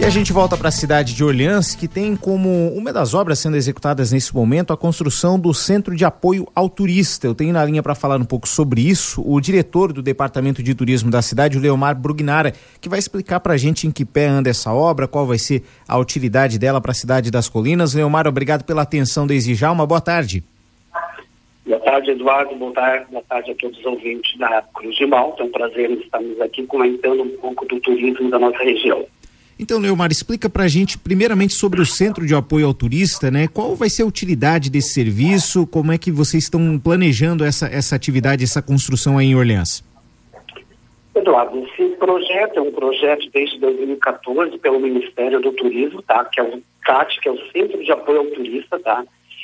a gente volta para a cidade de Orleans, que tem como uma das obras sendo executadas nesse momento a construção do Centro de Apoio ao Turista. Eu tenho na linha para falar um pouco sobre isso o diretor do Departamento de Turismo da cidade, o Leomar Brugnara, que vai explicar para a gente em que pé anda essa obra, qual vai ser a utilidade dela para a cidade das Colinas. Leomar, obrigado pela atenção desde já. Uma boa tarde. Boa tarde, Eduardo. Boa tarde a todos os ouvintes da Cruz de Malta. É um prazer estarmos aqui comentando um pouco do turismo da nossa região. Então, Leomar, explica pra gente primeiramente sobre o Centro de Apoio ao Turista, né? Qual vai ser a utilidade desse serviço? Como é que vocês estão planejando essa atividade, essa construção aí em Orleans? Eduardo, esse projeto é um projeto desde 2014 pelo Ministério do Turismo, tá? Que é o CAT, que é o Centro de Apoio ao Turista, tá?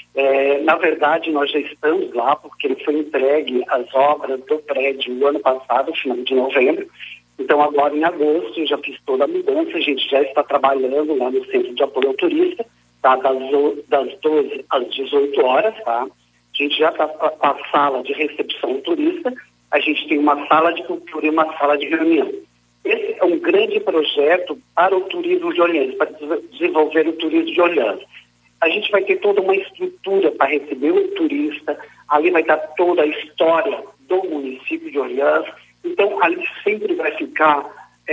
Na verdade, nós já estamos lá porque ele foi entregue as obras do prédio no ano passado, final de novembro. Então, agora em agosto, eu já fiz toda a mudança, a gente já está trabalhando lá no Centro de Apoio ao Turista, tá? Das 12 às 18 horas, tá? A gente já está com a sala de recepção ao turista, a gente tem uma sala de cultura e uma sala de reunião. Esse é um grande projeto para o turismo de Orleans, para desenvolver o turismo de Orleans. A gente vai ter toda uma estrutura para receber o turista, ali vai estar toda a história do município de Orleans. Então, ali sempre vai ficar,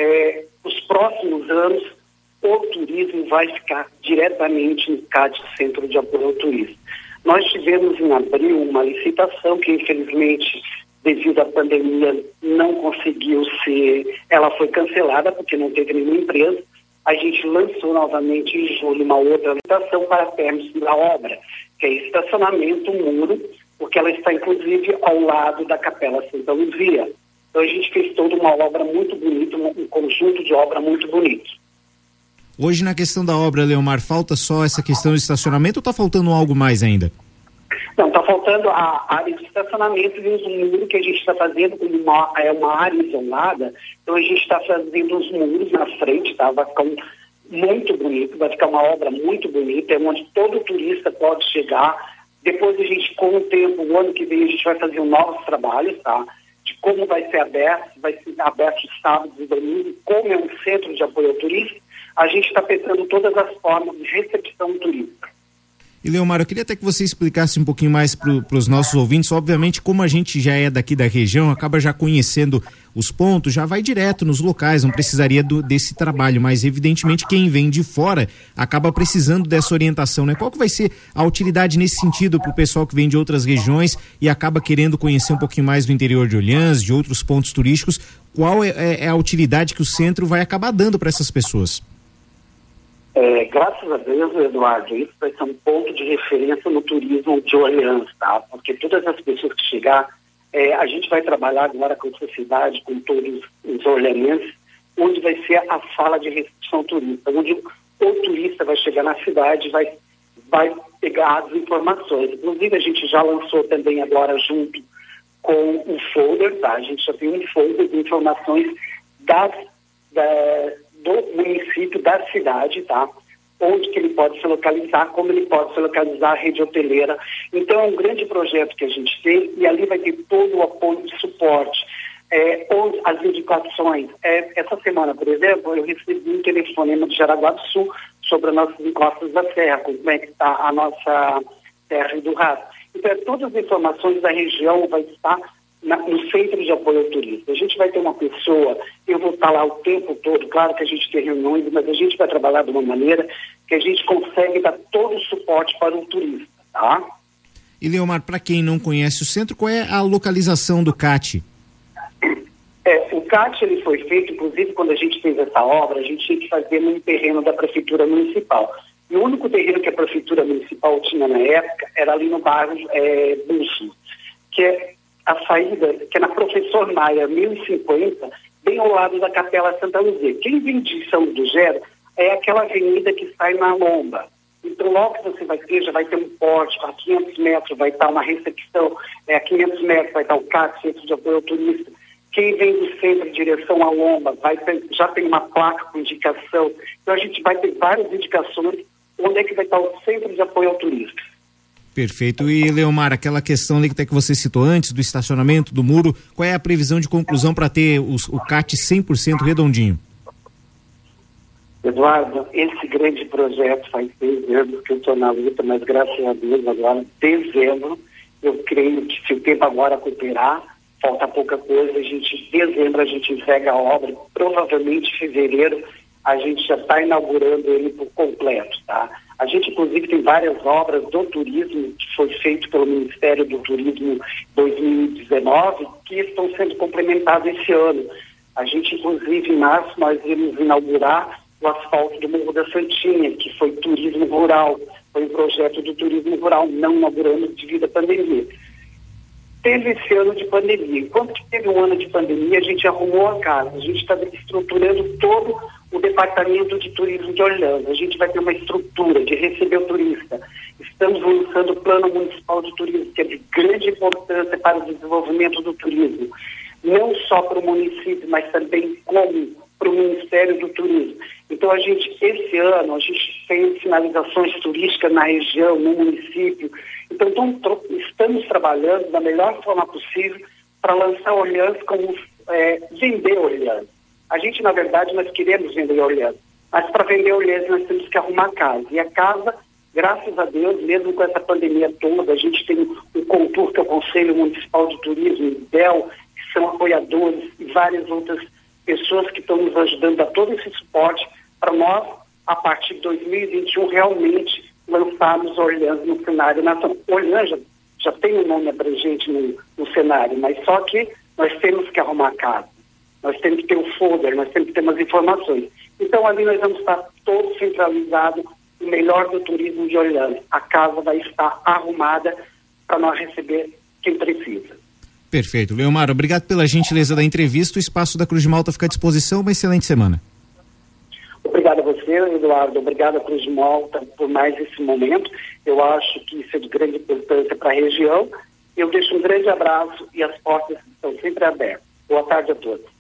os próximos anos, o turismo vai ficar diretamente no CAT, Centro de Apoio ao Turista. Nós tivemos em abril uma licitação que, infelizmente, devido à pandemia, não conseguiu ela foi cancelada porque não teve nenhuma empresa. A gente lançou novamente em julho uma outra licitação para término da obra, que é estacionamento, muro, porque ela está, inclusive, ao lado da Capela Santa Luzia. Então a gente fez toda uma obra muito bonita, um conjunto de obra muito bonito. Hoje na questão da obra, Leomar, falta só essa questão do estacionamento ou está faltando algo mais ainda? Não, está faltando a área de estacionamento e os muros que a gente está fazendo, uma área isolada, então a gente está fazendo os muros na frente, tá? Vai ficar muito bonito, vai ficar uma obra muito bonita, onde todo turista pode chegar. Depois a gente, com o tempo, o ano que vem, a gente vai fazer novos trabalhos, tá? De como vai ser aberto sábados e domingos, como é um centro de apoio ao turista, a gente está pensando todas as formas de recepção turística. E Leomar, eu queria até que você explicasse um pouquinho mais para os nossos ouvintes. Obviamente, como a gente já é daqui da região, acaba já conhecendo os pontos, já vai direto nos locais, não precisaria desse trabalho, mas evidentemente quem vem de fora acaba precisando dessa orientação, né? Qual que vai ser a utilidade nesse sentido para o pessoal que vem de outras regiões e acaba querendo conhecer um pouquinho mais do interior de Orleans, de outros pontos turísticos? Qual é a utilidade que o centro vai acabar dando para essas pessoas? Graças a Deus, Eduardo, isso vai ser um ponto de referência no turismo de Orleans, tá? Porque todas as pessoas que chegar, a gente vai trabalhar agora com a sociedade, com todos os orleanenses, onde vai ser a sala de recepção turista, onde o turista vai chegar na cidade, vai pegar as informações. Inclusive, a gente já lançou também agora junto com um folder, tá? A gente já tem um folder de informações do município, da cidade, tá? Onde que ele pode se localizar, como ele pode se localizar, a rede hoteleira. Então é um grande projeto que a gente tem e ali vai ter todo o apoio de suporte. As indicações. Essa semana, por exemplo, eu recebi um telefonema de Jaraguá do Sul sobre as nossas encostas da serra, como é que está a nossa Serra do Rato. Então todas as informações da região vai estar no Centro de Apoio ao Turista. A gente vai ter uma pessoa, eu vou estar lá o tempo todo, claro que a gente tem reuniões, mas a gente vai trabalhar de uma maneira que a gente consegue dar todo o suporte para o turista, tá? E Leomar, para quem não conhece o centro, qual é a localização do CAT? O CAT ele foi feito, inclusive quando a gente fez essa obra, a gente tinha que fazer num terreno da Prefeitura Municipal. E o único terreno que a Prefeitura Municipal tinha na época era ali no bairro Búzios, que é a saída, que é na Professor Maia, 1050, bem ao lado da Capela Santa Luzia. Quem vem de São do Gero é aquela avenida que sai na Lomba. Então, logo que você vai ter, já vai ter um porte, a 500 metros vai estar uma recepção, a 500 metros vai estar o CAT, Centro de Apoio ao Turista. Quem vem do centro em direção à Lomba já tem uma placa com indicação. Então, a gente vai ter várias indicações onde é que vai estar o Centro de Apoio ao Turista. Perfeito. E, Leomar, aquela questão ali que você citou antes, do estacionamento, do muro, qual é a previsão de conclusão para ter o CAT 100% redondinho? Eduardo, esse grande projeto faz 6 anos que eu estou na luta, mas graças a Deus agora, dezembro, eu creio que se o tempo agora cooperar, falta pouca coisa, dezembro a gente entrega a obra, provavelmente em fevereiro a gente já está inaugurando ele por completo, tá? A gente, inclusive, tem várias obras do turismo que foi feito pelo Ministério do Turismo 2019 que estão sendo complementadas esse ano. A gente, inclusive, em março, nós iremos inaugurar o asfalto do Morro da Santinha, que foi turismo rural, foi um projeto do turismo rural, não inauguramos devido à pandemia. Teve esse ano de pandemia. Enquanto que teve um ano de pandemia, a gente arrumou a casa, a gente está estruturando todo o departamento de turismo de Orlando. A gente vai ter uma estrutura de receber o turista. Estamos lançando o Plano Municipal de Turismo, que é de grande importância para o desenvolvimento do turismo. Não só para o município, mas também como para o Ministério do Turismo. Então, esse ano, a gente tem sinalizações turísticas na região, no município. Então, estamos trabalhando da melhor forma possível para lançar Orlando como vender Orlando. A gente, na verdade, nós queremos vender Orlando, mas para vender Orlando nós temos que arrumar a casa. E a casa, graças a Deus, mesmo com essa pandemia toda, a gente tem o CONTUR, que é o Conselho Municipal de Turismo, o IDEL, que são apoiadores, e várias outras pessoas que estão nos ajudando a dar todo esse suporte para nós, a partir de 2021, realmente lançarmos Orlando no cenário nacional. Orlando já tem um nome abrangente no cenário, mas só que nós temos que arrumar a casa. Nós temos que ter um folder, nós temos que ter umas informações. Então, ali nós vamos estar todo centralizado, o melhor do turismo de Orlando. A casa vai estar arrumada para nós receber quem precisa. Perfeito. Leomar, obrigado pela gentileza da entrevista. O Espaço da Cruz de Malta fica à disposição. Uma excelente semana. Obrigado a você, Eduardo. Obrigado a Cruz de Malta por mais esse momento. Eu acho que isso é de grande importância para a região. Eu deixo um grande abraço e as portas estão sempre abertas. Boa tarde a todos.